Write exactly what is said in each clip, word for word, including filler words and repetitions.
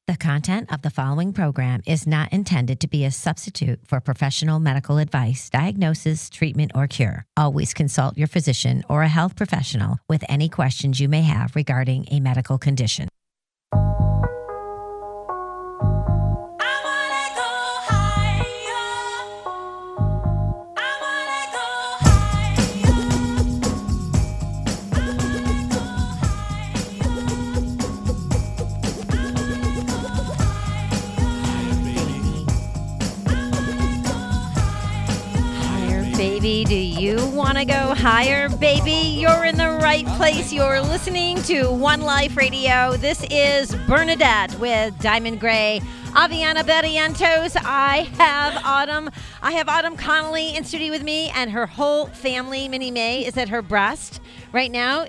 The content of the following program is not intended to be a substitute for professional medical advice, diagnosis, treatment, or cure. Always consult your physician or a health professional with any questions you may have regarding a medical condition. Baby, do you want to go higher, baby? You're in the right place. You're listening to One Life Radio. This is Bernadette with Diamond Gray. Aviana Barrientos. I have Autumn. I have Autumn Connolly in studio with me, and her whole family. Minnie May is at her breast right now, uh,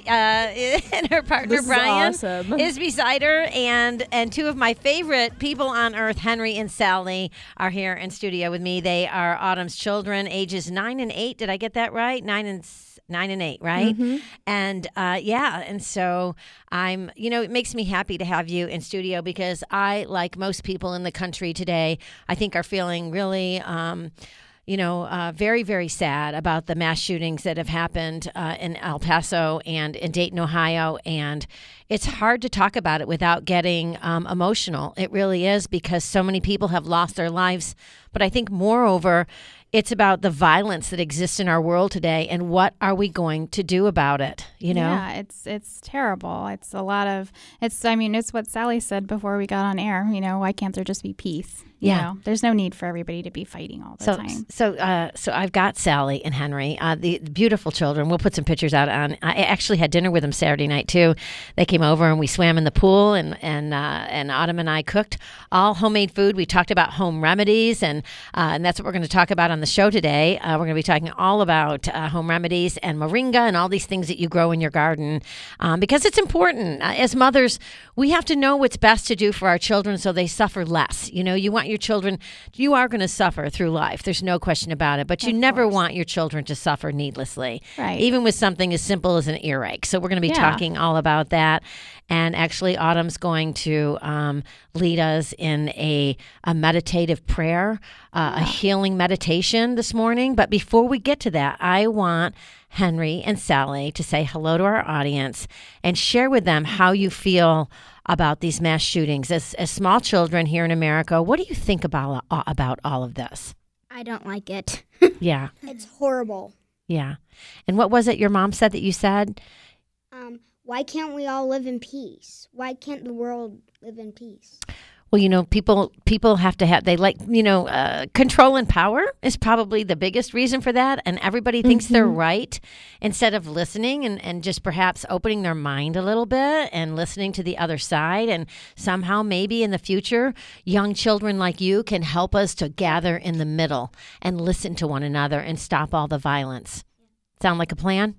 and her partner this Brian is, awesome. is beside her, and and two of my favorite people on earth, Henry and Sally, are here in studio with me. They are Autumn's children, ages nine and eight. Did I get that right? Nine and nine and eight, right? Mm-hmm. And uh, yeah, and so I'm, you know, it makes me happy to have you in studio because I, like most people in the country today, I think are feeling really, um, you know, uh, very, very sad about the mass shootings that have happened uh, in El Paso and in Dayton, Ohio. And it's hard to talk about it without getting um, emotional. It really is, because so many people have lost their lives. But I think moreover, it's about the violence that exists in our world today, and what are we going to do about it? You know? Yeah, it's it's terrible. It's a lot of it's. I mean, it's what Sally said before we got on air. You know, why can't there just be peace? You Yeah. know, there's no need for everybody to be fighting all the So, time. so, uh, so I've got Sally and Henry, uh, the, the beautiful children. We'll put some pictures out on. I actually had dinner with them Saturday night too. They came over and we swam in the pool, and and uh, and Autumn and I cooked all homemade food. We talked about home remedies, and uh, and that's what we're going to talk about on the show today. Uh, we're going to be talking all about uh, home remedies and moringa and all these things that you grow in your garden, um, because it's important. Uh, as mothers, we have to know what's best to do for our children so they suffer less. You know, you want your children, you are going to suffer through life. There's no question about it. But you Of never course. want your children to suffer needlessly, Right. even with something as simple as an earache. So we're going to be Yeah. talking all about that. And actually, Autumn's going to um, lead us in a, a meditative prayer, uh, a healing meditation this morning. But before we get to that, I want Henry and Sally to say hello to our audience and share with them how you feel about these mass shootings. As, as small children here in America, what do you think about, uh, about all of this? I don't like it. Yeah, It's horrible. yeah. And what was it your mom said that you said? Um, why can't we all live in peace? Why can't the world live in peace? Well, you know, people people have to have, they like, you know, uh, control and power is probably the biggest reason for that. And everybody thinks they're right instead of listening and, and just perhaps opening their mind a little bit and listening to the other side. And somehow maybe in the future, young children like you can help us to gather in the middle and listen to one another and stop all the violence. Sound like a plan?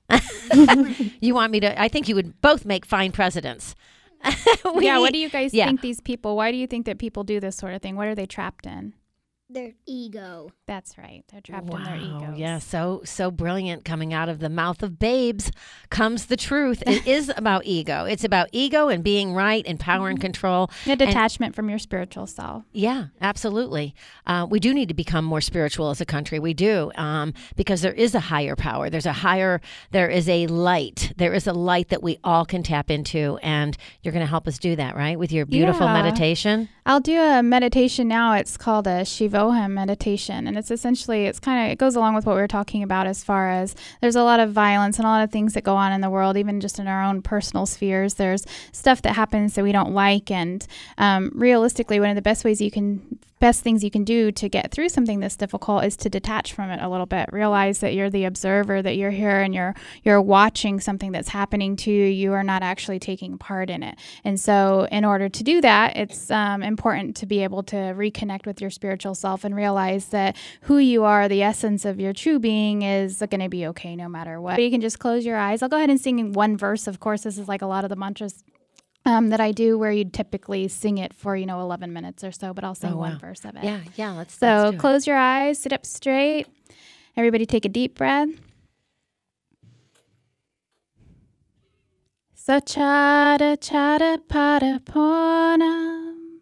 You want me to, I think you would both make fine presidents. We yeah. What need- do you guys yeah. think these people? Why do you think that people do this sort of thing? What are they trapped in? Their ego. That's right. They're trapped in their Wow, egos. yeah, so so brilliant. Coming out of the mouth of babes comes the truth. It is about ego. It's about ego and being right and power and control. A detachment from your spiritual self. Yeah, absolutely. Uh, we do need to become more spiritual as a country. We do, um, because there is a higher power. There's a higher, there is a light. There is a light that we all can tap into, and you're going to help us do that, right? With your beautiful Yeah. meditation. I'll do a meditation now. It's called a Shivoham meditation. And it's essentially, it's kind of, it goes along with what we were talking about as far as there's a lot of violence and a lot of things that go on in the world, even just in our own personal spheres. There's stuff that happens that we don't like. And um, realistically, one of the best ways you can, best things you can do to get through something that's difficult is to detach from it a little bit. Realize that you're the observer, that you're here and you're, you're watching something that's happening to you. You are not actually taking part in it. And so in order to do that, it's um, important to be able to reconnect with your spiritual self and realize that who you are, the essence of your true being, is going to be okay no matter what. You can just close your eyes. I'll go ahead and sing one verse. Of course, this is like a lot of the mantras um, that I do, where you typically sing it for, you know, eleven minutes or so, but I'll sing Oh, wow. one verse of it. Yeah, yeah. Let's. So let's do it. close your eyes, sit up straight. Everybody take a deep breath. Sachada chada pada ponam.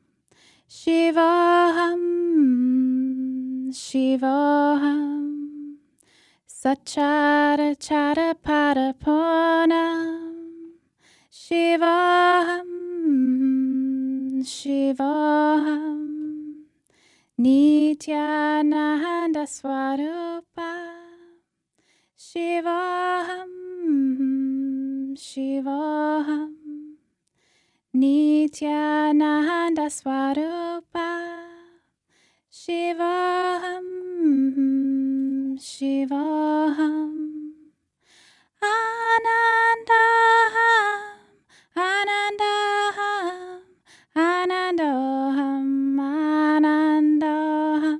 Shivoham, Shivoham, Sachara Chara Padaponam, Shivoham, Shivoham, Nityananda Swarupa, Shivoham, Shivoham, Nityananda Swarupa, Shivoham, Shivoham, Anandaham, Anandaham, Anandoham, Anandoham,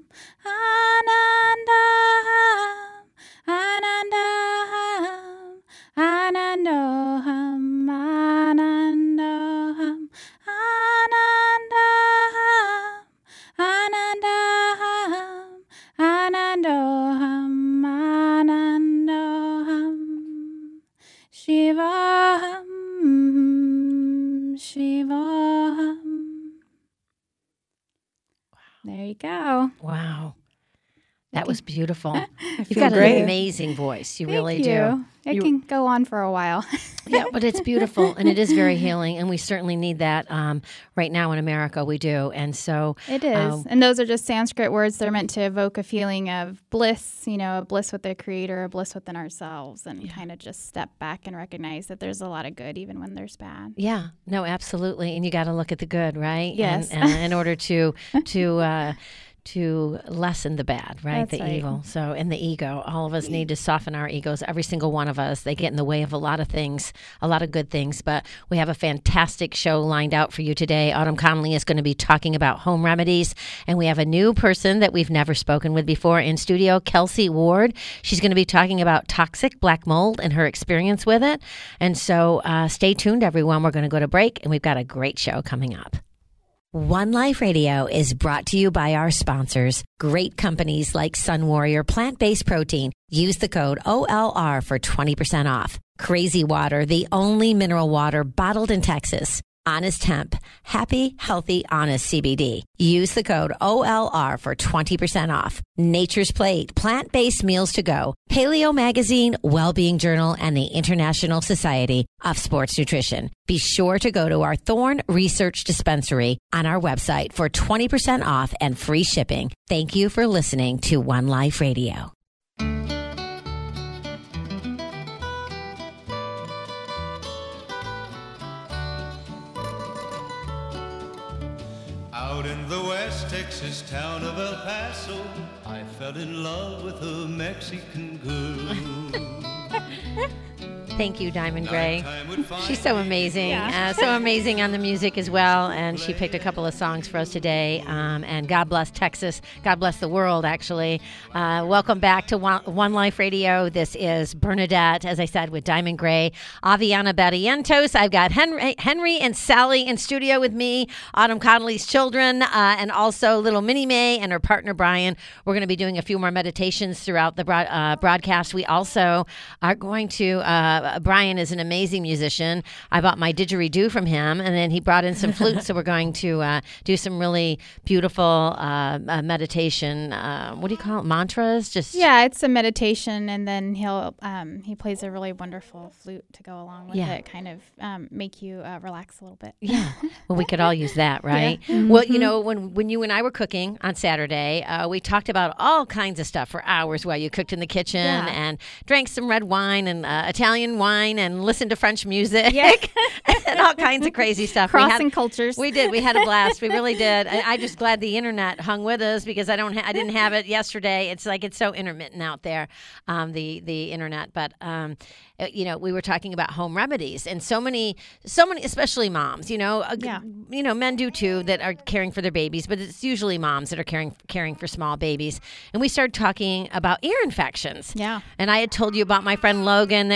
Anandaham, Anandaham, Anandoham, Anandoham, Anandaham, Anandaham, Anandoham, Anandoham, Shivoham, Shivoham. There you go. Wow. That was beautiful. You've feel got great. an amazing voice. You Thank really you. do. It You- can go on for a while. Yeah, but it's beautiful and it is very healing, and we certainly need that um, right now in America. We do, and so It is. Um, and those are just Sanskrit words. They're meant to evoke a feeling of bliss, you know, a bliss with the Creator, a bliss within ourselves, and kind of just step back and recognize that there's a lot of good even when there's bad. yeah, no, absolutely, and you got to look at the good, right? Yes. and, and in order to to. Uh, to lessen the bad, right? That's the right. evil. So, and the ego. All of us need to soften our egos. Every single one of us. They get in the way of a lot of things, a lot of good things. But we have a fantastic show lined out for you today. Autumn Connolly is going to be talking about home remedies. And we have a new person that we've never spoken with before in studio, Kelsey Ward. She's going to be talking about toxic black mold and her experience with it. And so uh, stay tuned, everyone. We're going to go to break, and we've got a great show coming up. One Life Radio is brought to you by our sponsors, great companies like Sun Warrior Plant-Based Protein. Use the code O L R for twenty percent off. Crazy Water, the only mineral water bottled in Texas. Honest Hemp, happy, healthy, honest C B D. Use the code O L R for twenty percent off. Nature's Plate, plant-based meals to go. Paleo Magazine, Wellbeing Journal, and the International Society of Sports Nutrition. Be sure to go to our Thorn Research Dispensary on our website for twenty percent off and free shipping. Thank you for listening to One Life Radio. Out in the West Texas town of El Paso, I fell in love with a Mexican girl. Thank you, Diamond Gray. Nighttime would find She's so amazing. Yeah. Uh, so amazing on the music as well. And she picked a couple of songs for us today. Um, and God bless Texas. God bless the world, actually. Uh, welcome back to One, One Life Radio. This is Bernadette, as I said, with Diamond Gray, Aviana Barrientos. I've got Henry, Henry and Sally in studio with me, Autumn Connolly's children, uh, and also little Minnie Mae and her partner, Brian. We're going to be doing a few more meditations throughout the broad, uh, broadcast. We also are going to... Uh, Brian is an amazing musician. I bought my didgeridoo from him, and then he brought in some flutes. So we're going to uh, do some really beautiful uh, uh, meditation. Uh, what do you call it? Mantras? Just Yeah, it's a meditation, and then he'll um, he plays a really wonderful flute to go along with Yeah. it, kind of um, make you uh, relax a little bit. Yeah. Well, we could all use that, right? Well, you know, when when you and I were cooking on Saturday, uh, we talked about all kinds of stuff for hours while you cooked in the kitchen Yeah. and drank some red wine and uh, Italian wine and listened to French music Yeah. and all kinds of crazy stuff. We had- Crossing cultures. We did. We had a blast. We really did. I, I'm just glad the internet hung with us because I don't. Ha- I didn't have it yesterday. It's like it's so intermittent out there, um, the the internet. But um, uh, you know, we were talking about home remedies, and so many, so many, especially moms. You know, uh, Yeah. you know, men do too that are caring for their babies, but it's usually moms that are caring caring for small babies. And we started talking about ear infections. Yeah. And I had told you about my friend Logan that was on a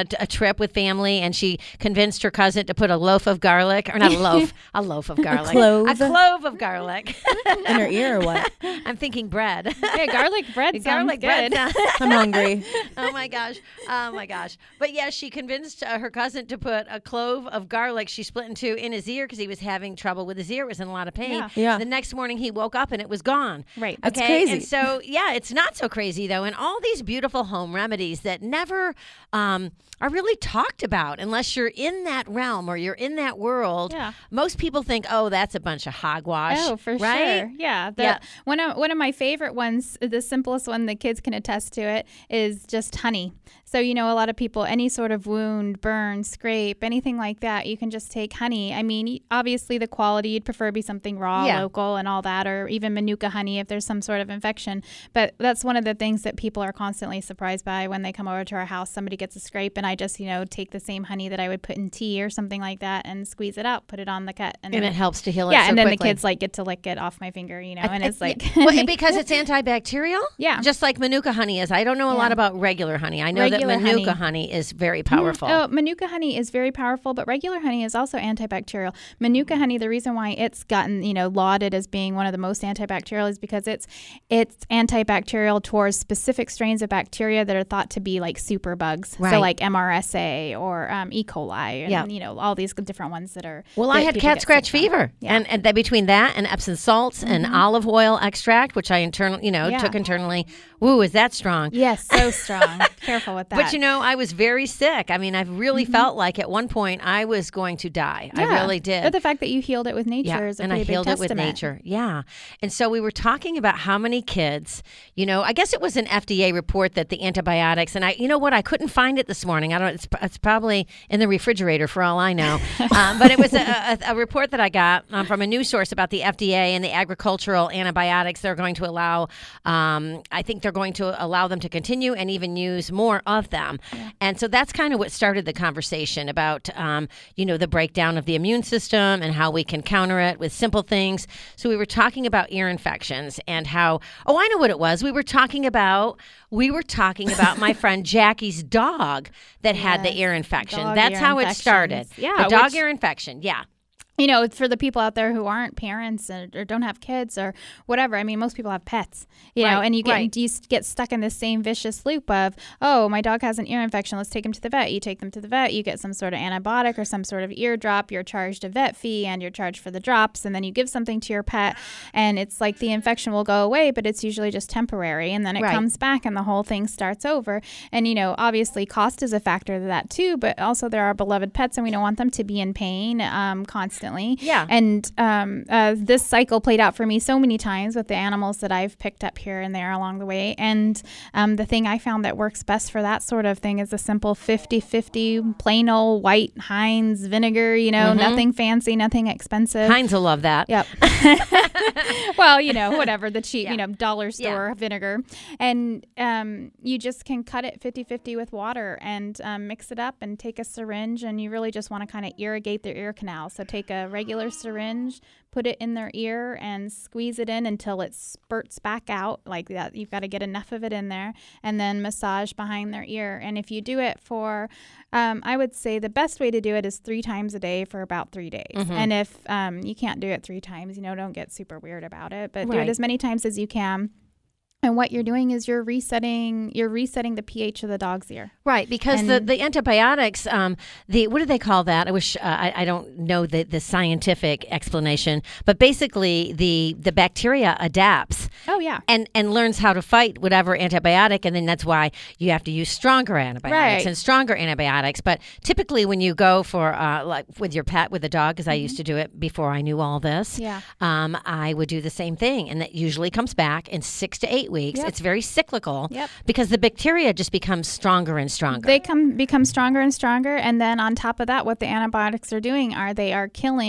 a, a trip with family, and she convinced her cousin to put a loaf of garlic, or not a loaf, a loaf of garlic, clove. a clove of garlic in her ear or what? I'm thinking bread. Yeah, garlic bread sounds garlic good. bread. Sounds- I'm hungry. Oh my gosh. Oh my gosh. But yeah, she convinced uh, her cousin to put a clove of garlic she split in two in his ear because he was having trouble with his ear. It was in a lot of pain. Yeah. Yeah. The next morning he woke up and it was gone. Right. That's Okay. crazy. And so, yeah, it's not so crazy though. And all these beautiful home remedies that never um, are really talked about unless you're in that realm or you're in that world. Yeah. Most people think, oh, that's a bunch of hogwash. Oh, for right? sure. Yeah. The, Yeah. One of one of my favorite ones, the simplest one the kids can attest to it, is just honey. So, you know, a lot of people, any sort of wound, burn, scrape, anything like that, you can just take honey. I mean, obviously the quality, you'd prefer be something raw, Yeah. local and all that, or even Manuka honey if there's some sort of infection. But that's one of the things that people are constantly surprised by when they come over to our house. Somebody gets a scrape and I just, you know, take the same honey that I would put in tea or something like that and squeeze it out, put it on the cut. And it helps to heal it yeah, so and then quickly. the kids like get to lick it off my finger, you know, and it's like well, because it's antibacterial. Yeah. just like Manuka honey is. I don't know a Yeah. lot about regular honey. I know Regular that Manuka honey. honey. is very powerful. Oh, Manuka honey is very powerful, but regular honey is also antibacterial. Manuka honey, the reason why it's gotten, you know, lauded as being one of the most antibacterial is because it's it's antibacterial towards specific strains of bacteria that are thought to be like super bugs. Right. So like M R S A or um, E. coli and, Yeah. you know, all these different ones that are. Well, that I had people cat get scratch sick from. fever, Yeah. and, and that between that and Epsom salts and olive oil extract, which I internal, you know, Yeah. took internally. Woo, is that strong? Yes, so strong. Careful with that. But you know, I was very sick. I mean, I've really felt like at one point I was going to die. I Yeah. really did. But the fact that you healed it with nature is a and I pretty healed big it with testament. nature. Yeah. And so we were talking about how many kids, you know, I guess it was an F D A report that the antibiotics, and I, you know what, I couldn't find it this morning. I don't, it's, it's probably in the refrigerator for all I know. um, but it was a, a, a report that I got um, from a news source about the F D A and the agricultural antibiotics they're going to allow. Um, I think they're going to allow them to continue and even use more of them. Yeah. And so that's kind of what started the conversation about, um, you know, the breakdown of the immune system and how we can counter it with simple things. So we were talking about ear infections and how, oh, I know what it was. We were talking about, we were talking about my friend Jackie's dog that had the Yes, ear infection. dog That's ear how it started. infections. Yeah, The dog which- ear infection. Yeah. You know, for the people out there who aren't parents or, or don't have kids or whatever, I mean, most people have pets, you know, Right, and you get right. you get stuck in this same vicious loop of, oh, my dog has an ear infection, let's take him to the vet. You take them to the vet, you get some sort of antibiotic or some sort of ear drop, you're charged a vet fee and you're charged for the drops, and then you give something to your pet, and it's like the infection will go away, but it's usually just temporary, and then it Right. comes back and the whole thing starts over. And, you know, obviously cost is a factor to that too, but also there are beloved pets and we don't want them to be in pain um, constantly. Yeah. And And um, uh, this cycle played out for me so many times with the animals that I've picked up here and there along the way. And um, the thing I found that works best for that sort of thing is a simple fifty-fifty plain old white Heinz vinegar, you know, Mm-hmm. nothing fancy, nothing expensive. Heinz will love that. Yep. Well, you know, whatever, the cheap, Yeah. you know, dollar store Yeah. vinegar. And um, you just can cut it fifty-fifty with water and um, mix it up and take a syringe. And you really just want to kind of irrigate their ear canal. So take a regular syringe, put it in their ear and squeeze it in until it spurts back out like that. You've got to get enough of it in there, and then massage behind their ear. And if you do it for, um, I would say the best way to do it is three times a day for about three days. Mm-hmm. And if um, you can't do it three times, you know, don't get super weird about it, but do Right. it as many times as you can. And what you're doing is you're resetting you're resetting the pH of the dog's ear. Right, because the, And- the antibiotics, um, the what do they call that? I wish uh, I, I don't know the, the scientific explanation, but basically the the bacteria adapts Oh, yeah. and and learns how to fight whatever antibiotic, and then that's why you have to use stronger antibiotics Right. and stronger antibiotics. But typically, when you go for uh, like with your pet with a dog, because I used to do it before I knew all this, Yeah. um, I would do the same thing, and that usually comes back in six to eight weeks. Yep. It's very cyclical Yep. because the bacteria just becomes stronger and stronger. They come become stronger and stronger, and then on top of that, what the antibiotics are doing are they are killing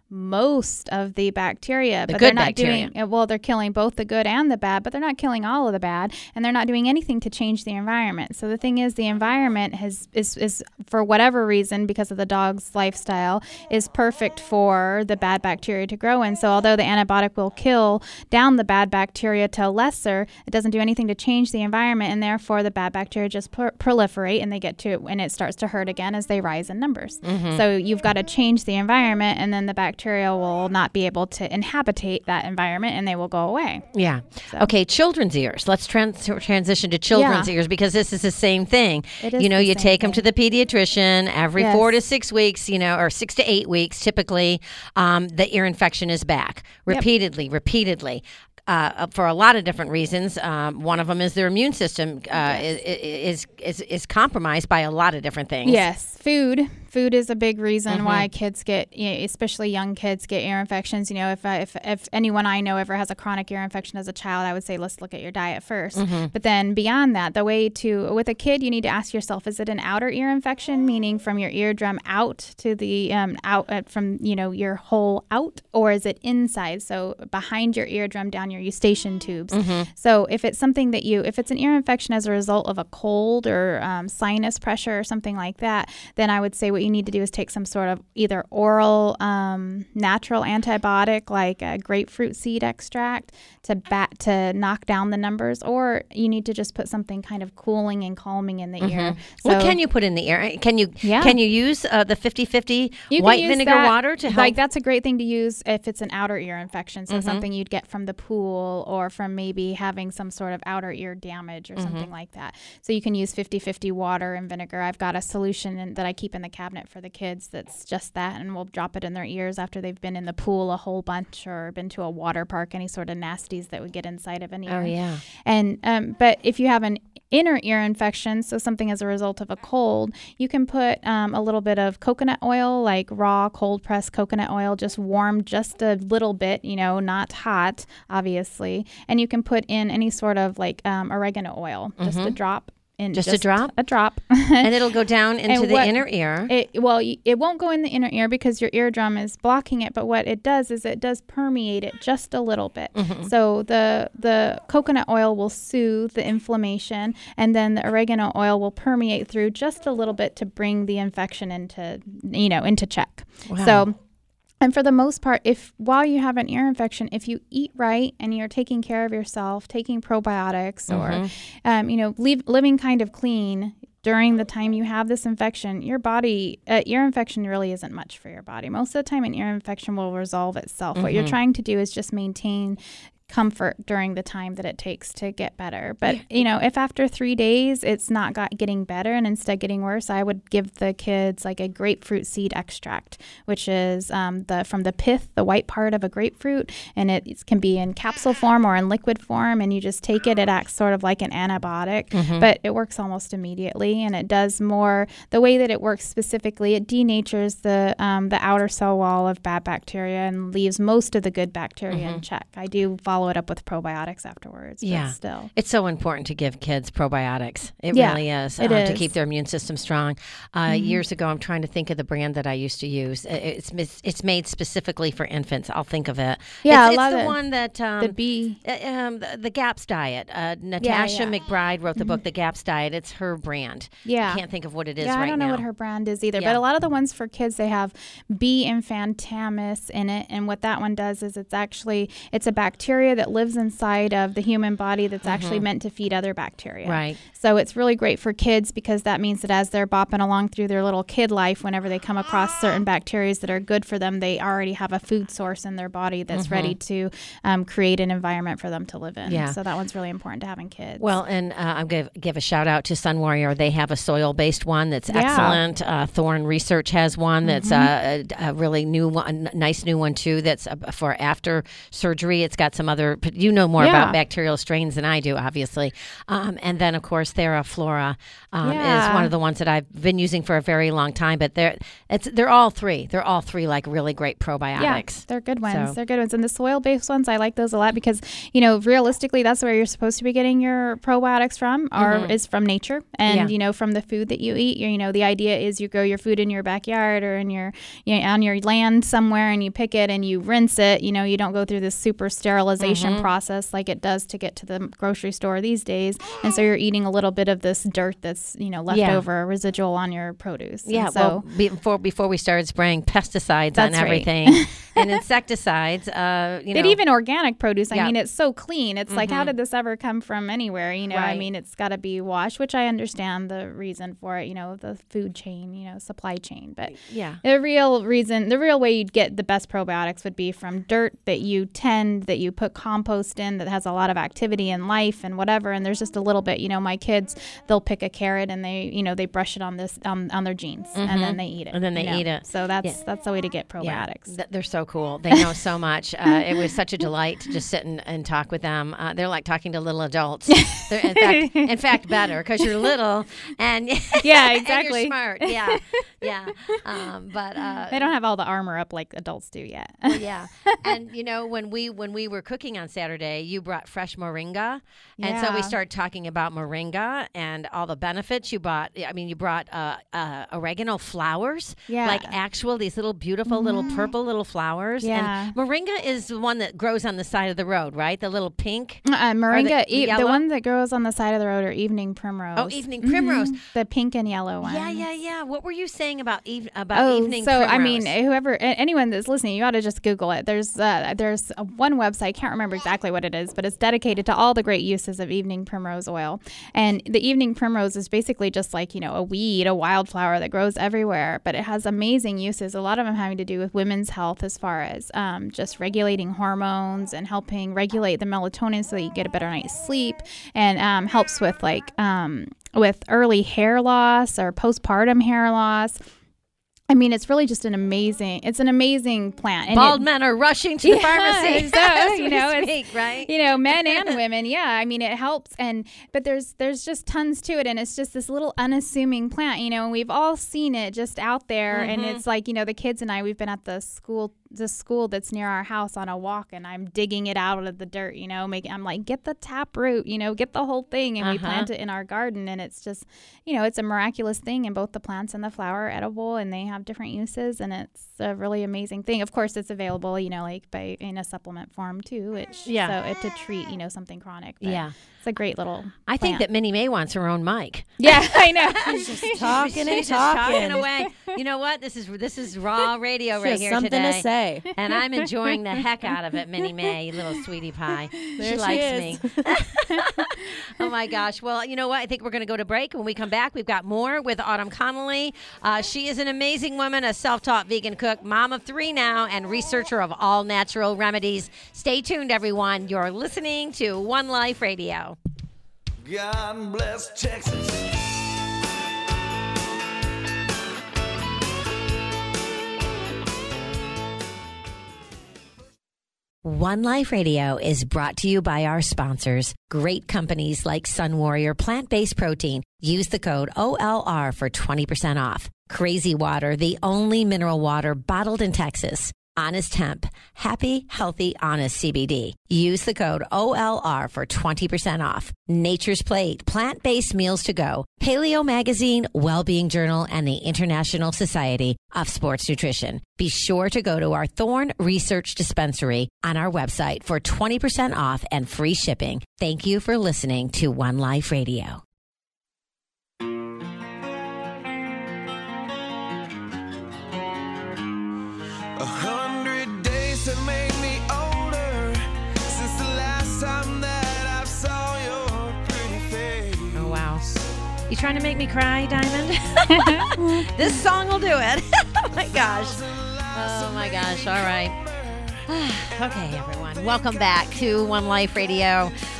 most of the bacteria, The but good they're not bacteria. doing, well, they're killing both the good and the bad, but they're not killing all of the bad, and they're not doing anything to change the environment. So the thing is, the environment has is, is for whatever reason, because of the dog's lifestyle, is perfect for the bad bacteria to grow in. So although the antibiotic will kill down the bad bacteria to a lesser, it doesn't do anything to change the environment, and therefore the bad bacteria just pro- proliferate, and they get to, and it starts to hurt again as they rise in numbers. Mm-hmm. So you've got to change the environment, and then the bacteria will not be able to inhabitate that environment, and they will go away. Yeah. So- Okay, children's ears. Let's trans- transition to children's Yeah. ears because this is the same thing. It is you know, the you same take them to thing. the pediatrician every Yes. four to six weeks, you know, or six to eight weeks typically. Um, the ear infection is back repeatedly, repeatedly. Uh, for a lot of different reasons. Um, one of them is their immune system uh, Yes. is, is is is compromised by a lot of different things. Yes, food. Food is a big reason Mhm. why kids get, you know, especially young kids, get ear infections. You know, if, I, if if anyone I know ever has a chronic ear infection as a child, I would say let's look at your diet first. Mm-hmm. But then beyond that, the way to with a kid, you need to ask yourself: is it an outer ear infection, meaning from your eardrum out to the um, out uh, from you know your hole out, or is it inside, so behind your eardrum down your eustachian tubes? Mm-hmm. So if it's something that you, if it's an ear infection as a result of a cold or um, sinus pressure or something like that, then I would say what you need to do is take some sort of either oral um, natural antibiotic like a grapefruit seed extract to bat to knock down the numbers, or you need to just put something kind of cooling and calming in the ear. So What can you put in the ear? Can you Yeah. can you use uh, the fifty-fifty you can white use vinegar that- water to help? Like that's a great thing to use if it's an outer ear infection. So Mhm. something you'd get from the pool or from maybe having some sort of outer ear damage or Mm-hmm. something like that. So you can use fifty-fifty water and vinegar. I've got a solution in, that I keep in the cabinet for the kids that's just that, and we'll drop it in their ears after they've been in the pool a whole bunch or been to a water park, any sort of nasties that would get inside of an ear. Oh yeah. And um, but if you have an inner ear infection, so something as a result of a cold, you can put um, a little bit of coconut oil, like raw cold pressed coconut oil, just warmed just a little bit, you know, not hot, obviously. And you can put in any sort of like um, oregano oil, just a drop. In Just a drop? A drop. And it'll go down into And the what- inner ear. It, well, y- it won't go in the inner ear because your eardrum is blocking it. But what it does is it does permeate it just a little bit. Mm-hmm. So the the coconut oil will soothe the inflammation, and then the oregano oil will permeate through just a little bit to bring the infection into you know into check. Wow. So. And for the most part, if while you have an ear infection, if you eat right and you're taking care of yourself, taking probiotics or, um, you know, leave, living kind of clean during the time you have this infection, your body, uh, ear infection really isn't much for your body. Most of the time, an ear infection will resolve itself. What you're trying to do is just maintain comfort during the time that it takes to get better. But, you know, if after three days it's not got getting better and instead getting worse, I would give the kids like a grapefruit seed extract, which is um, the from the pith, the white part of a grapefruit, and it, it can be in capsule form or in liquid form, and you just take it. It acts sort of like an antibiotic, but it works almost immediately, and it does more. The way that it works specifically, it denatures the um, the outer cell wall of bad bacteria and leaves most of the good bacteria in check. I do follow it up with probiotics afterwards. Yeah. But still. It's so important to give kids probiotics. It Yeah, really is, it uh, is. to keep their immune system strong. Uh, Years ago, I'm trying to think of the brand that I used to use. It- It's mis- it's made specifically for infants. I'll think of it. Yeah, it's, a lot it's the of one that um, The B. uh, um, the, the GAPS diet. Uh, Natasha yeah. McBride wrote the book, The GAPS Diet. It's her brand. Yeah. I can't think of what it is Yeah, right I don't know now. what her brand is either, Yeah. but a lot of the ones for kids, they have B. infantamis in it, and what that one does is it's actually it's a bacteria that lives inside of the human body that's actually meant to feed other bacteria. Right. So it's really great for kids because that means that as they're bopping along through their little kid life, whenever they come across certain bacteria that are good for them, they already have a food source in their body that's ready to um, create an environment for them to live in. Yeah. So that one's really important to having kids. Well, and uh, I'm going to give a shout out to Sun Warrior. They have a soil-based one that's Yeah. excellent. Uh, Thorn Research has one that's uh, a, a really new one, a nice new one too. That's uh, for after surgery. It's got some other, you know more Yeah. about bacterial strains than I do, obviously. Um, and then, of course, TheraFlora um, Yeah. is one of the ones that I've been using for a very long time. But they're it's they're all three. They're all three like really great probiotics. Yeah, they're good ones. So- They're good ones. And the soil-based ones, I like those a lot because, you know, realistically, that's where you're supposed to be getting your probiotics from, or Mhm. is from nature. And, Yeah. you know, from the food that you eat. You know, the idea is you grow your food in your backyard or in your, you know, on your land somewhere, and you pick it and you rinse it. You know, you don't go through this super sterilization Mhm. process like it does to get to the grocery store these days. And so you're eating a little bit of this dirt that's, you know, left Yeah. over, residual on your produce. Yeah, And so well, before before we started spraying pesticides on That's right. everything and insecticides, uh, you know, But even organic produce, I Yeah. mean, it's so clean. It's like, how Mhm. did this ever come from anywhere? You know, I Right. mean, it's got to be washed, which I understand the reason for it, you know, the food chain, you know, supply chain. But yeah, the real reason, the real way you'd get the best probiotics would be from dirt that you tend, that you put compost in, that has a lot of activity and life and whatever. And there's just a little bit, you know, my kids, they'll pick a carrot and they, you know, they brush it on this, um, on their jeans and then they eat it. Mm-hmm. And then they you know. eat it. So that's, Yeah. that's the way to get yeah, probiotics. th- they're so cool. They know so much. Uh, it was such a delight to just sit and, and talk with them. Uh, they're like talking to little adults. They're, in fact, in fact, better because you're little and Yeah, and exactly. you're smart. Yeah, yeah. Um, but uh, They don't have all the armor up like adults do yet. yeah, and you know when we when we were cooking on Saturday, you brought fresh moringa, and so we Yeah. started talking about moringa and all the benefits. You brought, I mean, you brought uh, uh, oregano flowers, Yeah. like actual these little beautiful little purple little flowers. Yeah. And moringa is the one that grows on the side of the road, right? The little pink. Uh, moringa, the e- the, yellow? one that grows on the side of the road are evening primrose. Oh, evening primrose. Mhm. The pink and yellow one. Yeah, yeah, yeah. What were you saying about eve- about Oh, evening so primrose? I mean, whoever, a- anyone that's listening, you ought to just Google it. There's uh, there's a, one website, can't remember exactly what it is, but it's dedicated to all the great uses of evening primrose oil. And the evening primrose is basically just like, you know, a weed, a wildflower that grows everywhere, but it has amazing uses. A lot of them having to do with women's health, as far as um, just regulating hormones and helping regulate the melatonin so that you get a better night's sleep, and um, helps with like um, with early hair loss or postpartum hair loss. I mean, it's really just an amazing, it's an amazing plant. And bald it, men are rushing to the Yeah, pharmacy. so, as you we know, it's- speak, right? you know, men and women. Yeah. I mean, it helps. And, but there's, there's just tons to it. And it's just this little unassuming plant, you know, and we've all seen it just out there. And Mhm. it's like, you know, the kids and I, we've been at the school, the school that's near our house on a walk, and I'm digging it out of the dirt, you know, making, I'm like, get the tap root, you know, get the whole thing. And we Uh-huh. plant it in our garden. And it's just, you know, it's a miraculous thing. And both the plants and the flower are edible, and they have different uses. And it's a really amazing thing. Of course, it's available, you know, like by in a supplement form too, which Yeah. so it, to treat, you know, something chronic. But Yeah. it's a great little. I think plant. that Minnie May wants her own mic. Yeah, I know. Just talking and She's just talking. talking away. You know what? This is this is raw radio She right has here something today. to say. And I'm enjoying the heck out of it, Minnie May, you little sweetie pie. There she she likes is. me. Oh my gosh. Well, you know what? I think we're going to go to break. When we come back, we've got more with Autumn Connolly. Uh, she is an amazing woman, a self-taught vegan cook, mom of three now, and researcher of all natural remedies. Stay tuned, everyone. You're listening to One Life Radio. God bless Texas. One Life Radio is brought to you by our sponsors, great companies like Sun Warrior Plant-Based Protein. Use the code O L R for twenty percent off. Crazy Water, the only mineral water bottled in Texas. Honest Hemp, happy, healthy, honest C B D. Use the code O L R for twenty percent off. Nature's Plate, plant-based meals to go. Paleo Magazine, Wellbeing Journal, and the International Society of Sports Nutrition. Be sure to go to our Thorne Research Dispensary on our website for twenty percent off and free shipping. Thank you for listening to One Life Radio. A hundred days have made me older since the last time that I saw your pretty face. Oh, wow. You trying to make me cry, Diamond? This song will do it. Oh, my gosh. Oh, my gosh. All right. Okay, everyone. Welcome back to One Life Radio.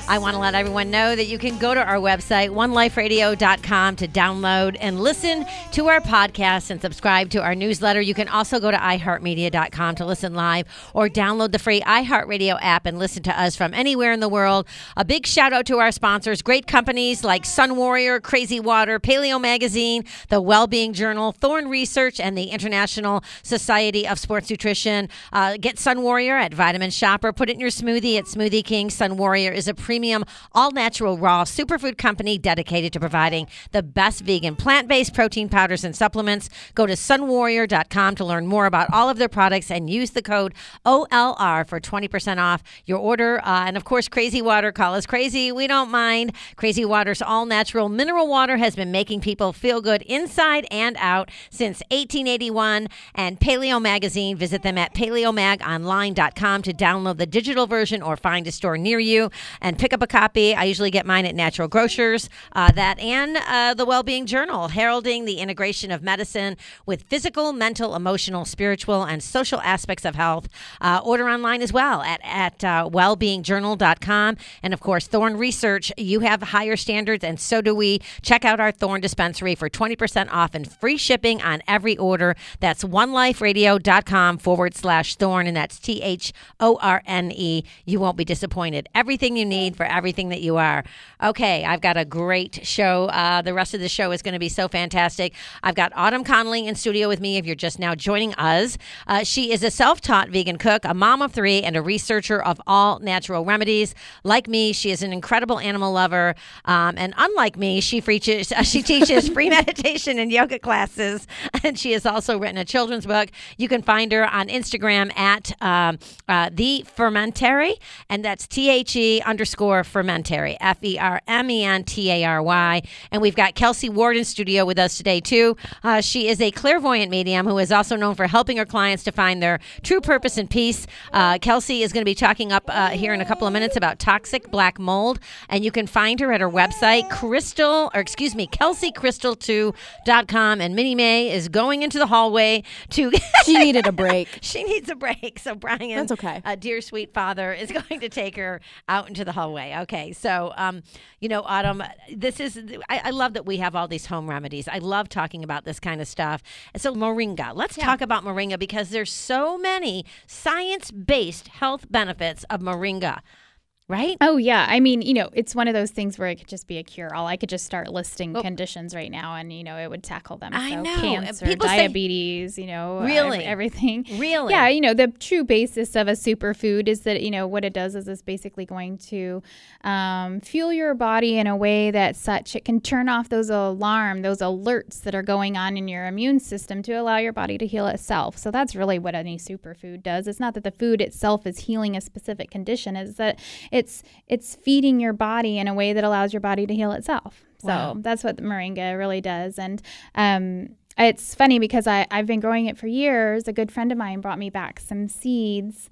I want to let everyone know that you can go to our website, one life radio dot com, to download and listen to our podcast and subscribe to our newsletter. You can also go to i heart media dot com to listen live or download the free iHeartRadio app and listen to us from anywhere in the world. A big shout out to our sponsors, great companies like Sun Warrior, Crazy Water, Paleo Magazine, the Wellbeing Journal, Thorne Research, and the International Society of Sports Nutrition. Uh, get Sun Warrior at Vitamin Shopper. Put it in your smoothie at Smoothie King. Sun Warrior is a premium, all-natural, raw superfood company dedicated to providing the best vegan, plant-based protein powders and supplements. Go to sun warrior dot com to learn more about all of their products and use the code O L R for twenty percent off your order. Uh, and, of course, Crazy Water. Call us crazy. We don't mind. Crazy Water's all-natural mineral water has been making people feel good inside and out since eighteen eighty-one. And Paleo Magazine, visit them at paleo mag online dot com to download the digital version or find a store near you and pick up a copy. I usually get mine at Natural Grocers. Uh, that and uh, the Wellbeing Journal, heralding the integration of medicine with physical, mental, emotional, spiritual, and social aspects of health. Uh, order online as well at, at uh, wellbeing journal dot com. And, of course, Thorne Research. You have higher standards, and so do we. Check out our Thorne dispensary for twenty percent off and free shipping on every order. That's one life radio dot com forward slash Thorne, and that's T H O R N E. You won't be disappointed. Everything you need for everything that you are. Okay, I've got a great show. Uh, the rest of the show is going to be so fantastic. I've got Autumn Connolly in studio with me if you're just now joining us. Uh, she is a self-taught vegan cook, a mom of three, and a researcher of all natural remedies. Like me, she is an incredible animal lover. Um, and unlike me, she, preaches, uh, she teaches free meditation and yoga classes. And she has also written a children's book. You can find her on Instagram at um, uh, The Fermentary. And that's T H E underscore Fermentary, F E R M E N T A R Y. And we've got Kelsey Ward in studio with us today, too. Uh, she is a clairvoyant medium who is also known for helping her clients to find their true purpose and peace. Uh, Kelsey is going to be talking up uh, here in a couple of minutes about toxic black mold. And you can find her at her website, Crystal, or excuse me, Kelsey Crystal two dot com. And Minnie Mae is going into the hallway to... She needed a break. She needs a break. So Brian, That's okay. Uh, dear sweet father, is going to take her out into the hallway. Okay, so um, you know, Autumn, this is I, I love that we have all these home remedies. I love talking about this kind of stuff. And so moringa. Let's Yeah. talk about moringa because there's so many science-based health benefits of moringa. Right? Oh, yeah. I mean, you know, it's one of those things where it could just be a cure-all. I could just start listing Well, conditions right now and, you know, it would tackle them. I so know. Cancer, People say- diabetes, you know, Really? ev- everything. Really? Yeah, you know, the true basis of a superfood is that, you know, what it does is it's basically going to um, fuel your body in a way that such it can turn off those alarm, those alerts that are going on in your immune system to allow your body to heal itself. So that's really what any superfood does. It's not that the food itself is healing a specific condition, it's that it's it's feeding your body in a way that allows your body to heal itself. So Wow. that's what the moringa really does. And um, it's funny because I, I've been growing it for years. A good friend of mine brought me back some seeds.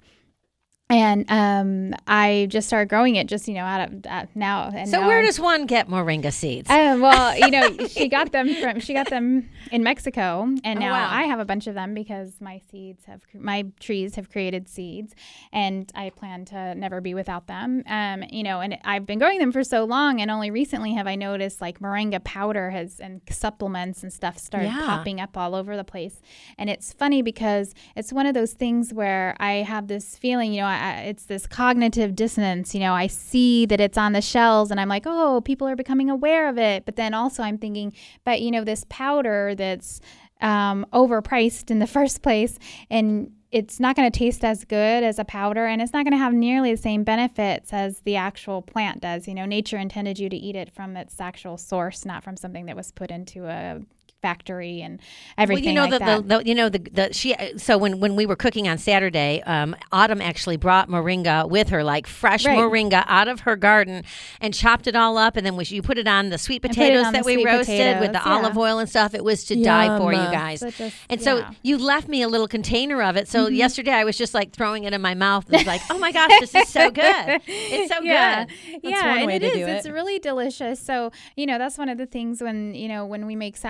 And um, I just started growing it just, you know, out of uh, now. And So now where I'm- does one get moringa seeds? Uh, well, you know, she got them from she got them in Mexico, and Oh, now wow. I have a bunch of them because my seeds have my trees have created seeds, and I plan to never be without them. Um, you know, and I've been growing them for so long, and only recently have I noticed like moringa powder has and supplements and stuff started Yeah. popping up all over the place. And it's funny because it's one of those things where I have this feeling, you know, I, I, it's this cognitive dissonance. You know, I see that it's on the shelves and I'm like, oh, people are becoming aware of it. But then also I'm thinking, but, you know, this powder that's um, overpriced in the first place, and it's not going to taste as good as a powder, and it's not going to have nearly the same benefits as the actual plant does. You know, nature intended you to eat it from its actual source, not from something that was put into a factory and everything well, you know, like the, that. the, the you know the the she so when when we were cooking on Saturday, um, Autumn actually brought moringa with her, like fresh Right. moringa out of her garden, and chopped it all up, and then we, you put it on the sweet put it potatoes on that the we sweet roasted with the potatoes, olive yeah. oil and stuff. It was to die for, you Yum. guys. So just- And so yeah. you left me a little container of it. So Mm-hmm. yesterday I was just like throwing it in my mouth and was like, oh my gosh, this is so good. It's so yeah. good. Yeah, one and way it to is. do It's it. really delicious. So, you know, that's one of the things when, you know, when we make salads at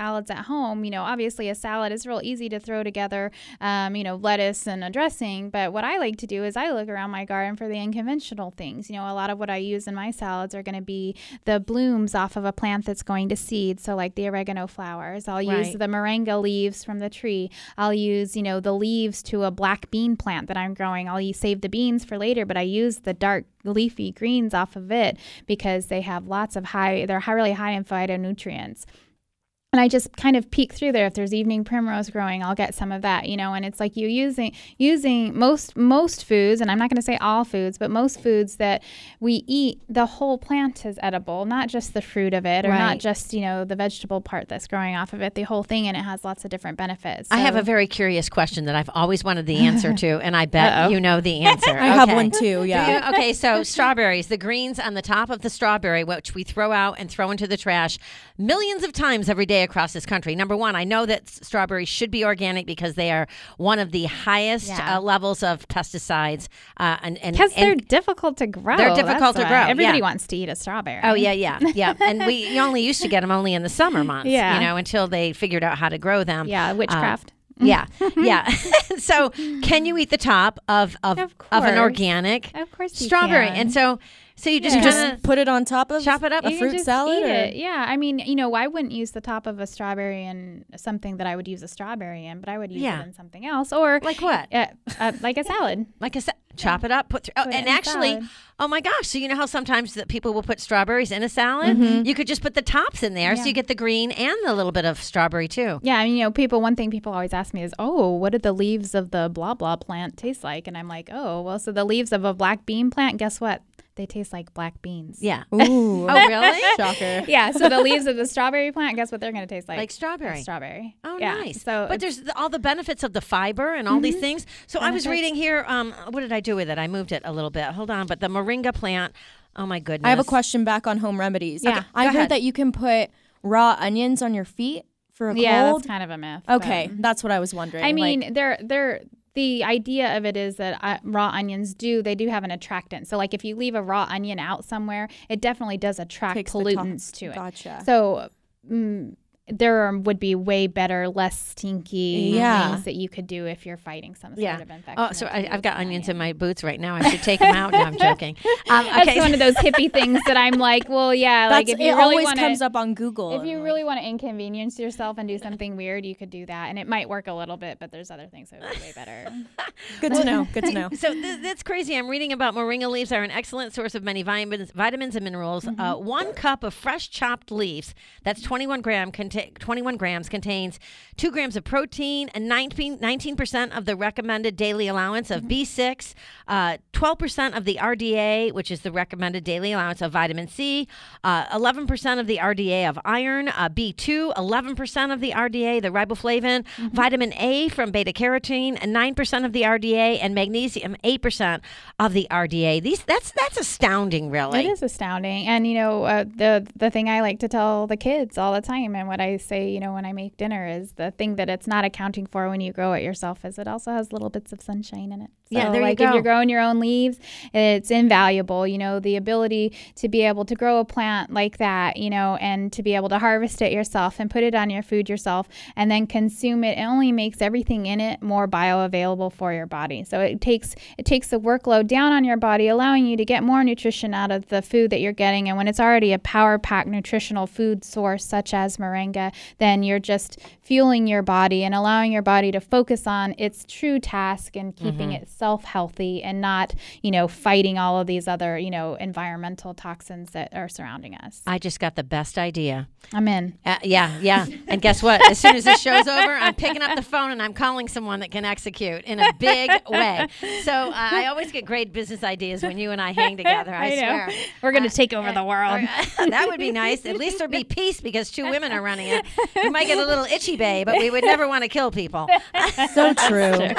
at home, you know, obviously a salad is real easy to throw together, um, you know, lettuce and a dressing. But what I like to do is I look around my garden for the unconventional things. You know, a lot of what I use in my salads are going to be the blooms off of a plant that's going to seed. So like the oregano flowers, I'll use Right. the moringa leaves from the tree. I'll use, you know, the leaves to a black bean plant that I'm growing. I'll use, save the beans for later, but I use the dark leafy greens off of it because they have lots of high, they're high, really high in phytonutrients. And I just kind of peek through there. If there's evening primrose growing, I'll get some of that, you know, and it's like you using using most most foods, and I'm not going to say all foods, but most foods that we eat, the whole plant is edible, not just the fruit of it or Right. not just, you know, the vegetable part that's growing off of it, the whole thing, and it has lots of different benefits. I have So- a very curious question that I've always wanted the answer to, and I bet Uh-oh. you know the answer. I have Okay. one too. Do Yeah. you? Okay, so strawberries, the greens on the top of the strawberry, which we throw out and throw into the trash millions of times every day across this country. Number one, I know that s- strawberries should be organic because they are one of the highest Yeah. uh, levels of pesticides. Uh, and and, Because they're and difficult to grow. They're difficult That's to why. grow, Everybody yeah. wants to eat a strawberry. Oh yeah, yeah, yeah. And we you only used to get them only in the summer months, Yeah. you know, until they figured out how to grow them. Yeah, witchcraft. Yeah, yeah. So, can you eat the top of of, Of of an course. organic Of course you strawberry? can. And so, so you just Yeah. kind Just of put it on top of chop it up. a You can fruit just salad. eat or- it. Yeah, I mean, you know, I wouldn't use the top of a strawberry in something that I would use a strawberry in, but I would use Yeah. it in something else, or Like what? uh, uh, like a salad. Like I said, chop it up, put through. Oh, Put it and in actually, salad. oh my gosh! So you know how sometimes that people will put strawberries in a salad? You could just put the tops in there, so Yeah. you get the green and the little bit of strawberry too. Yeah, I mean, you know, people. One thing people always ask me is, "Oh, what do the leaves of the blah blah plant taste like?" And I'm like, "Oh, well, so the leaves of a black bean plant. Guess what? They taste like black beans." Yeah. Ooh. Oh really? Shocker. Yeah. So the leaves of the strawberry plant. Guess what they're going to taste like? Like strawberry. Like strawberry. Oh, Yeah. nice. So, but there's the, all the benefits of the fiber and all these things. So I was Benefits. reading here. Um, what did I do with it? I moved it a little bit. Hold on. But the moringa plant. Oh my goodness. I have a question back on home remedies. Yeah. Okay, I Go heard ahead. that you can put raw onions on your feet for a yeah, cold. that's kind of a myth. Okay, but- that's what I was wondering. I mean, like, they're they're the idea of it is that uh, raw onions do they do have an attractant. So like if you leave a raw onion out somewhere, it definitely does attract Takes the top- pollutants to it. gotcha. So mm, there are, would be way better, less stinky Yeah. things that you could do if you're fighting some Yeah. sort of infection. Oh, so if I, you I've use got an onions in onion. my boots right now. I should take them out. No, I'm joking. Um, That's okay. one of those hippie things that I'm like, well, yeah, like that's, if you it really always want comes to. up on Google. If and you I'm really like, want to inconvenience yourself and do something weird, you could do that, and it might work a little bit. But there's other things that would be way better. good to know. Good to know. So th- that's crazy. I'm reading about moringa leaves are an excellent source of many vitamins, vitamins and minerals. Mm-hmm. Uh, one cup of fresh chopped leaves, that's twenty-one gram, conta- twenty-one grams, contains two grams of protein and nineteen percent of the recommended daily allowance of B six, uh, twelve percent of the R D A, which is the recommended daily allowance of vitamin C, uh, eleven percent of the R D A of iron, uh, B two, eleven percent of the R D A, the riboflavin, vitamin A from beta carotene, and nine percent of the R D A, and magnesium, eight percent of the R D A. These that's that's astounding, really. It is astounding, and you know uh, the the thing I like to tell the kids all the time, and what I say, you know, when I make dinner is the thing that it's not accounting for when you grow it yourself is it also has little bits of sunshine in it. So, Yeah, there you like go. if you're growing your own leaves, it's invaluable. You know, the ability to be able to grow a plant like that, you know, and to be able to harvest it yourself and put it on your food yourself, and then consume it. It only makes everything in it more bioavailable for your body. So it takes it takes the workload down on your body, allowing you to get more nutrition out of the food that you're getting. And when it's already a power packed nutritional food source such as moringa, then you're just fueling your body and allowing your body to focus on its true task and keeping itself healthy and not, you know, fighting all of these other, you know, environmental toxins that are surrounding us. I just got the best idea. I'm in. Uh, yeah, yeah. And guess what? As soon as this show's over, I'm picking up the phone and I'm calling someone that can execute in a big way. So uh, I always get great business ideas when you and I hang together. I, I know. swear. We're going to Uh, take over the world. Or- that would be nice. At least there'd be peace because two women are running it. We might get a little itchy bay, but we would never want to kill people. So true.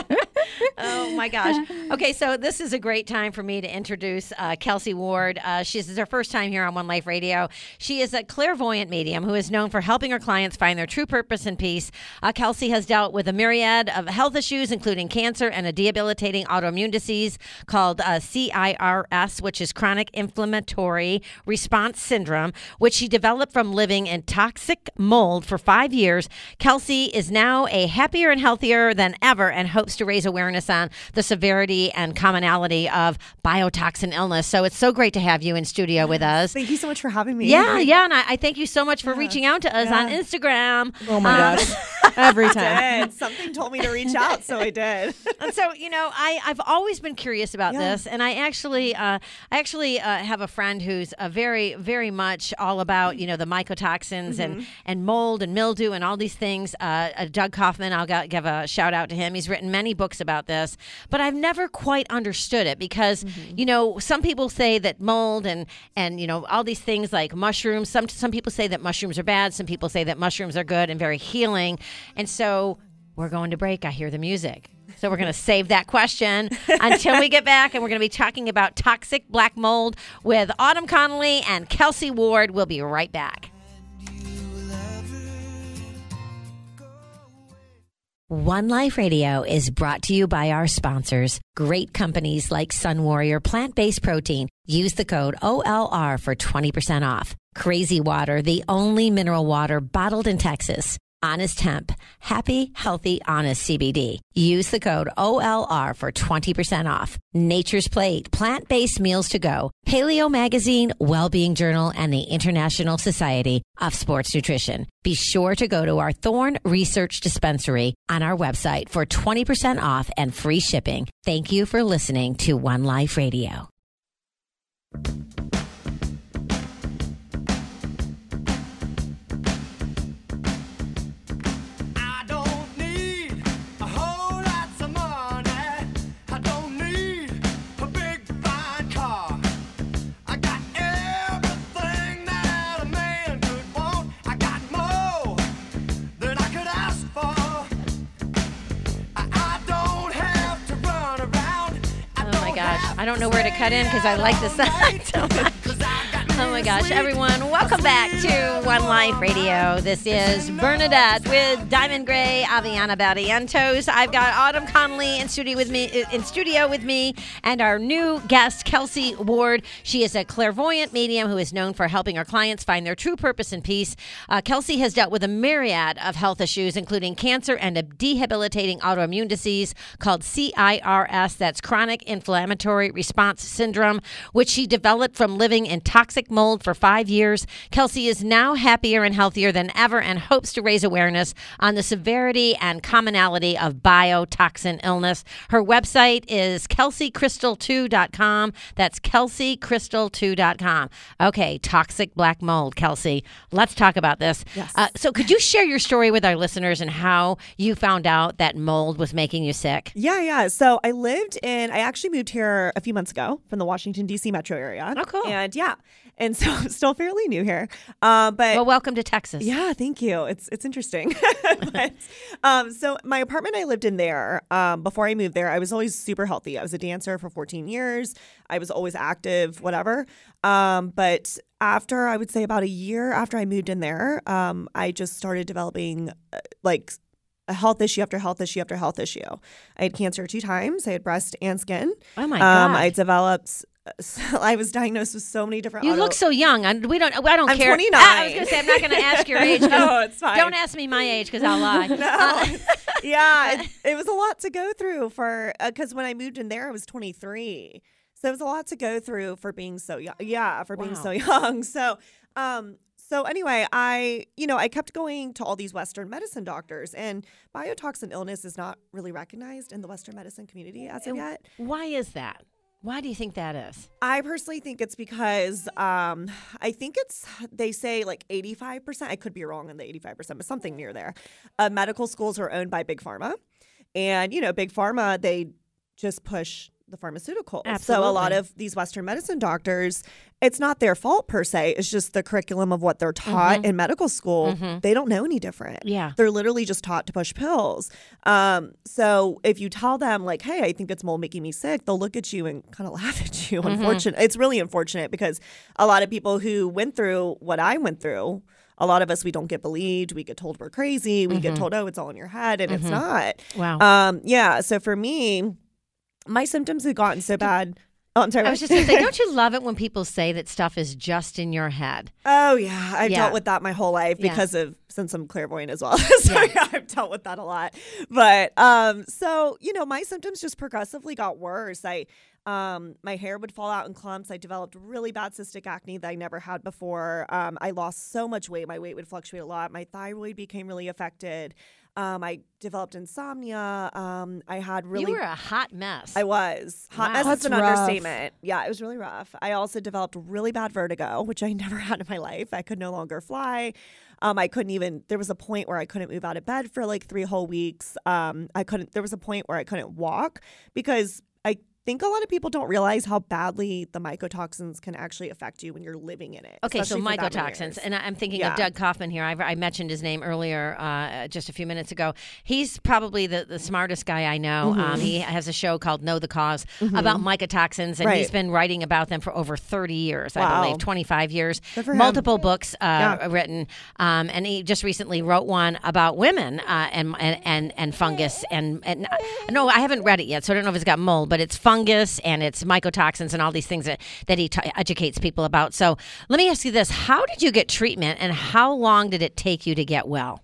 Oh my gosh. Okay, so this is a great time for me to introduce uh, Kelsey Ward. Uh, she's this is her first time here on One Life Radio. She is a clairvoyant medium who is known for helping her clients find their true purpose and peace. Uh, Kelsey has dealt with a myriad of health issues, including cancer and a debilitating autoimmune disease called uh, C I R S, which is chronic inflammatory response syndrome, which she developed from living in toxic mold for five years. Kelsey is now a happier and healthier than ever and hopes to raise awareness on the severity and commonality of biotoxin illness. So it's so great to have you in studio with us. Thank you so much for having me. Yeah, yeah, and I, I thank you so much for Yeah. reaching out to us Yeah. on Instagram. Oh my Um, gosh. Every time. Did. Something told me to reach out, so I did. And so, you know, I, I've always been curious about Yeah. this, and I actually, uh, I actually uh, have a friend who's uh, very, very much all about, you know, the mycotoxins and, and mold and mildew and all these things. Uh, uh, Doug Kaufman, I'll go- give a shout out to him. He's written many books about this, but I've never quite understood it because, you know, some people say that mold and, and, you know, all these things like mushrooms, some, some people say that mushrooms are bad. Some people say that mushrooms are good and very healing. And so we're going to break. I hear the music. So we're going to save that question until we get back, and we're going to be talking about toxic black mold with Autumn Connolly and Kelsey Ward. We'll be right back. One Life Radio is brought to you by our sponsors, great companies like Sun Warrior Plant-Based Protein. Use the code O L R for twenty percent off. Crazy Water, the only mineral water bottled in Texas. Honest Hemp, happy, healthy, honest C B D. Use the code O L R for twenty percent off. Nature's Plate, plant-based meals to go. Paleo Magazine, Wellbeing Journal, and the International Society of Sports Nutrition. Be sure to go to our Thorne Research Dispensary on our website for twenty percent off and free shipping. Thank you for listening to One Life Radio. I don't need a whole lot of money. I don't need a big fine car. I got everything that a man could want. I got more than I could ask for. I, I don't have to run around. I Oh my gosh, I don't know where to cut in because I like the sound so much. Oh my gosh, everyone, welcome back to One Life Radio. This is Bernadette with Diamond Gray, Aviana Barrientos. I've got Autumn Connolly in studio with me, in studio with me, and our new guest, Kelsey Ward. She is a clairvoyant medium who is known for helping her clients find their true purpose and peace. Uh, Kelsey has dealt with a myriad of health issues, including cancer and a debilitating autoimmune disease called C I R S. That's chronic inflammatory response syndrome, which she developed from living in toxic mold for five years. Kelsey is now happier and healthier than ever and hopes to raise awareness on the severity and commonality of biotoxin illness. Her website is kelsey crystal two dot com. That's kelsey crystal two dot com. Okay, toxic black mold, Kelsey. Let's talk about this. Yes. Uh, so could you share your story with our listeners and how you found out that mold was making you sick? Yeah, yeah. So I lived in, I actually moved here a few months ago from the Washington, D C metro area. Oh, cool. And yeah. And so I'm still fairly new here. Uh, but Well, welcome to Texas. yeah, thank you. It's it's interesting. but, um, so my apartment I lived in there, um, before I moved there, I was always super healthy. I was a dancer for fourteen years. I was always active, whatever. Um, but after, I would say about a year after I moved in there, um, I just started developing uh, like a health issue after health issue after health issue. I had cancer two times. I had breast and skin. Oh my Um, God. I developed. I was diagnosed with so many different. You auto- look so young. I, we don't. I don't I'm care. twenty-nine. Ah, I was going to say I'm not going to ask your age. 'cause No, it's fine. Don't ask me my age because I'll lie. No. Uh, yeah, it, it was a lot to go through for because when I moved in there, I was twenty-three. So it was a lot to go through for being so young. Yeah, for being Wow. so young. So, um, so anyway, I, you know, I kept going to all these Western medicine doctors, and biotoxin illness is not really recognized in the Western medicine community as of And yet. Why is that? Why do you think that is? I personally think it's because um, I think it's, they say like eighty-five percent, I could be wrong on the eighty-five percent, but something near there. Uh, medical schools are owned by Big Pharma. And, you know, Big Pharma, they just push the pharmaceuticals. So a Absolutely. lot of these Western medicine doctors, it's not their fault per se. It's just the curriculum of what they're taught in medical school. They don't know any different. Yeah. They're literally just taught to push pills. Um, so if you tell them like, hey, I think it's mold making me sick, they'll look at you and kind of laugh at you. Unfortunate. It's really unfortunate because a lot of people who went through what I went through, a lot of us, we don't get believed. We get told we're crazy. We get told, oh, it's all in your head, and it's not. Wow. Um, yeah. So for me, my symptoms had gotten so bad. Oh, I'm sorry. I what? was just going to say, don't you love it when people say that stuff is just in your head? Oh yeah, I've Yeah. dealt with that my whole life Yeah. because of since I'm clairvoyant as well. so Yeah. yeah. I've dealt with that a lot. But um, so you know, my symptoms just progressively got worse. I um, my hair would fall out in clumps. I developed really bad cystic acne that I never had before. Um, I lost so much weight. My weight would fluctuate a lot. My thyroid became really affected. Um, I developed insomnia. Um, I had really You were a hot mess. I was. Hot Wow. mess That's is an rough. understatement. Yeah, it was really rough. I also developed really bad vertigo, which I never had in my life. I could no longer fly. Um, I couldn't even, there was a point where I couldn't move out of bed for like three whole weeks. Um, I couldn't, there was a point where I couldn't walk because I think a lot of people don't realize how badly the mycotoxins can actually affect you when you're living in it. Okay, so especially for that many mycotoxins, years. and I- I'm thinking Yeah. of Doug Kaufman here. I, I mentioned his name earlier, uh, just a few minutes ago. He's probably the, the smartest guy I know. Mm-hmm. Um, he has a show called Know the Cause about mycotoxins, and Right. he's been writing about them for over thirty years, I Wow. believe, twenty-five years. Good for him. Multiple books uh, Yeah. written, um, and he just recently wrote one about women uh, and, and and and fungus. And, and uh, no, I haven't read it yet, so I don't know if it's got mold, but it's fungus and it's mycotoxins and all these things that, that he t- educates people about. So let me ask you this. How did you get treatment and how long did it take you to get well?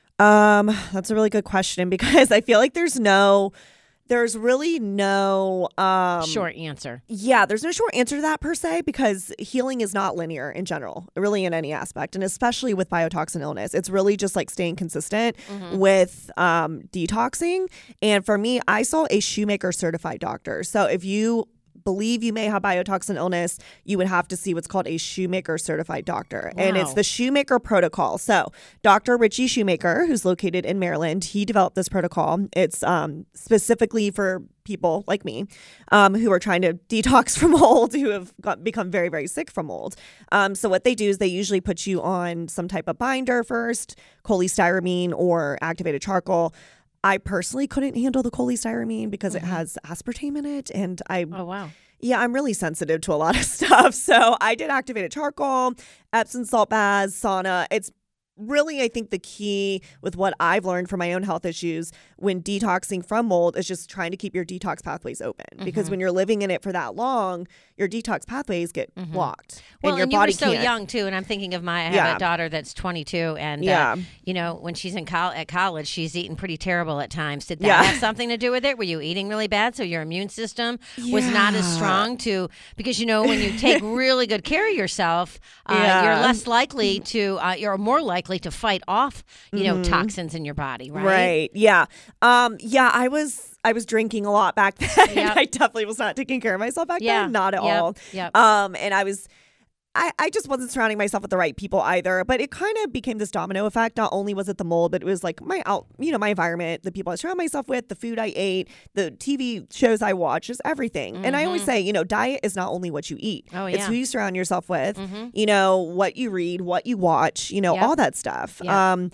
Um, that's a really good question because I feel like there's no, there's really no um Short answer. Yeah, there's no short answer to that per se because healing is not linear in general, really in any aspect, and especially with biotoxin illness. It's really just like staying consistent with um, detoxing. And for me, I saw a Shoemaker certified doctor. So if you believe you may have biotoxin illness, you would have to see what's called a Shoemaker certified doctor. And it's Wow. the Shoemaker protocol. So Doctor Richie Shoemaker, who's located in Maryland, he developed this protocol. It's um, specifically for people like me um, who are trying to detox from mold, who have got, become very, very sick from mold. Um, so what they do is they usually put you on some type of binder first, cholestyramine or activated charcoal. I personally couldn't handle the cholestyramine because it has aspartame in it, and I Oh, wow. yeah, I'm really sensitive to a lot of stuff. So I did activated charcoal, Epsom salt baths, sauna. It's really, I think, the key with what I've learned from my own health issues when detoxing from mold is just trying to keep your detox pathways open. Because when you're living in it for that long, your detox pathways get blocked. Well, and your and you body were so can't. young too, and I'm thinking of my. I have Yeah. a daughter that's twenty-two, and Yeah. uh, you know, when she's in col- at college, she's eating pretty terrible at times. Did that Yeah. have something to do with it? Were you eating really bad, so your immune system was not as Yeah. strong to? Because you know, when you take really good care of yourself, uh, Yeah. you're less likely to. Uh, you're more likely to fight off, you know, toxins in your body, right? Right. Yeah. Um, yeah, I was I was drinking a lot back then. Yep. I definitely was not taking care of myself back Yeah. then. Not at Yep. all. Yep. Um, and I was I, I just wasn't surrounding myself with the right people either. But it kind of became this domino effect. Not only was it the mold, but it was like my out, you know, my environment, the people I surround myself with, the food I ate, the T V shows I watch, just everything. And I always say, you know, diet is not only what you eat. Oh, It's yeah. who you surround yourself with, you know, what you read, what you watch, you know, Yep. all that stuff. Yep. Um,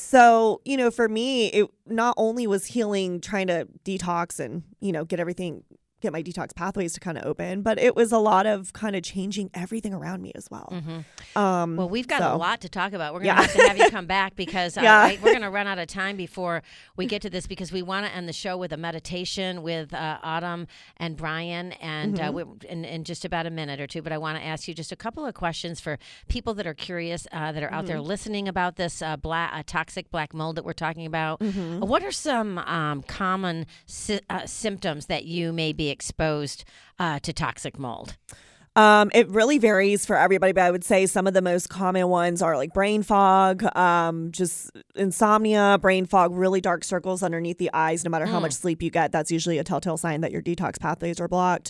so, you know, for me, it not only was healing, trying to detox and, you know, get everything, get my detox pathways to kind of open, but it was a lot of kind of changing everything around me as well. Um, Well, we've got so- a lot to talk about. We're going to Yeah. have to have you come back because uh, Yeah. I, we're going to run out of time before we get to this because we want to end the show with a meditation with uh, Autumn and Brian and Mm-hmm. uh, we, in, in just about a minute or two. But I want to ask you just a couple of questions for people that are curious, uh, that are out Mm-hmm. there listening about this uh, black, uh, toxic black mold that we're talking about. Mm-hmm. Uh, What are some um, common sy- uh, symptoms that you may be exposed uh, to toxic mold? Um, it really varies for everybody, but I would say some of the most common ones are like brain fog, um, just insomnia, brain fog, really dark circles underneath the eyes. No matter how much sleep you get, that's usually a telltale sign that your detox pathways are blocked.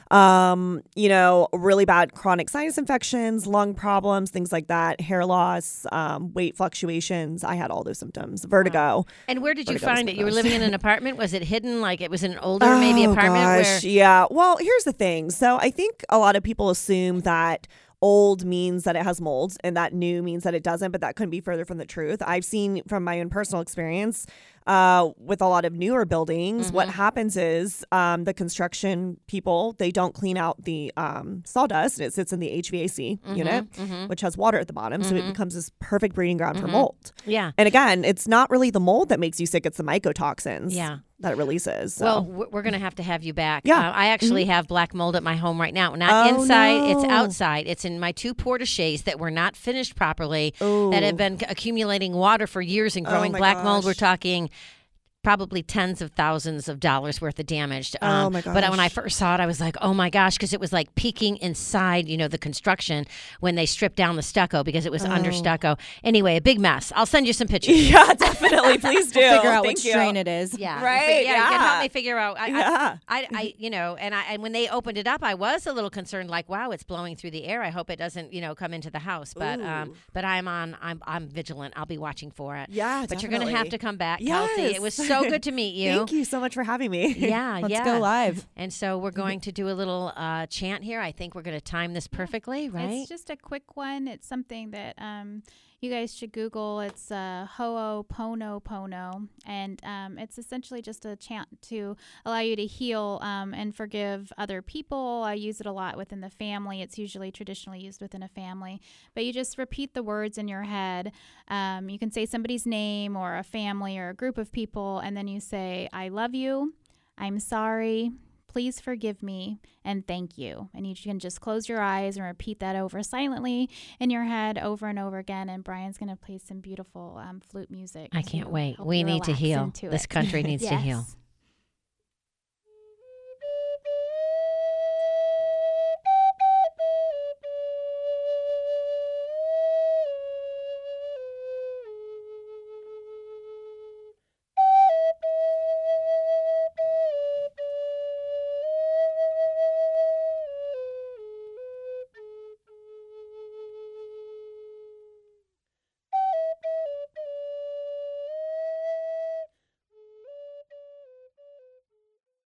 Um, you know, really bad chronic sinus infections, lung problems, things like that, hair loss, um, weight fluctuations. I had all those symptoms, vertigo. And where did you Vertigo was find the it? You were best. living in an apartment? Was it hidden? Like it was an older maybe Oh, apartment gosh, where yeah. Well, here's the thing. So I think a lot of people assume that old means that it has mold and that new means that it doesn't, but that couldn't be further from the truth. I've seen from my own personal experience uh, with a lot of newer buildings, Mm-hmm. what happens is um, the construction people, they don't clean out the um, sawdust. And it sits in the H V A C Mm-hmm, unit, which has water at the bottom. So it becomes this perfect breeding ground Mm-hmm. for mold. yeah. And again, it's not really the mold that makes you sick. It's the mycotoxins Yeah. that it releases. So. Well, we're we're going to have to have you back. Yeah. Uh, I actually have black mold at my home right now. Not Oh, inside, it's no. outside. It's in my two porta-shays that were not finished properly, Ooh. that have been c- accumulating water for years and Oh, growing my black mold. We're gosh. talking probably tens of thousands of dollars worth of damage. Oh, my But when I gosh. first saw it, I was like, oh my gosh, because it was like peeking inside, you know, the construction when they stripped down the stucco because it was under Oh. stucco. Anyway, a big mess. I'll send you some pictures. Yeah, definitely. Please do. Figure out Thank which you. strain it is. Yeah, Right, Yeah, you can help yeah. me figure out. I, Yeah. I, I, I, you know, and I, and when they opened it up, I was a little concerned. Like, wow, it's blowing through the air. I hope it doesn't, you know, come into the house. But, um, Ooh. but I'm on. I'm, I'm vigilant. I'll be watching for it. Yeah, But you're gonna have definitely. to come back, Kelsey. It Yes. was so good to meet you. Thank you so much for having me. Yeah, Let's yeah. go live. And so we're going to do a little uh, chant here. I think we're going to time this perfectly, right? It's just a quick one. It's something that um, you guys should Google. It's uh, Ho'oponopono, and um, it's essentially just a chant to allow you to heal um, and forgive other people. I use it a lot within the family. It's usually traditionally used within a family, but you just repeat the words in your head. Um, you can say somebody's name or a family or a group of people, and then you say, "I love you. I'm sorry. Please forgive me, and thank you." And you can just close your eyes and repeat that over silently in your head over and over again. And Brian's going to play some beautiful um, flute music. I to can't wait. help We you need to relax heal. into This it. country needs to heal. Yes.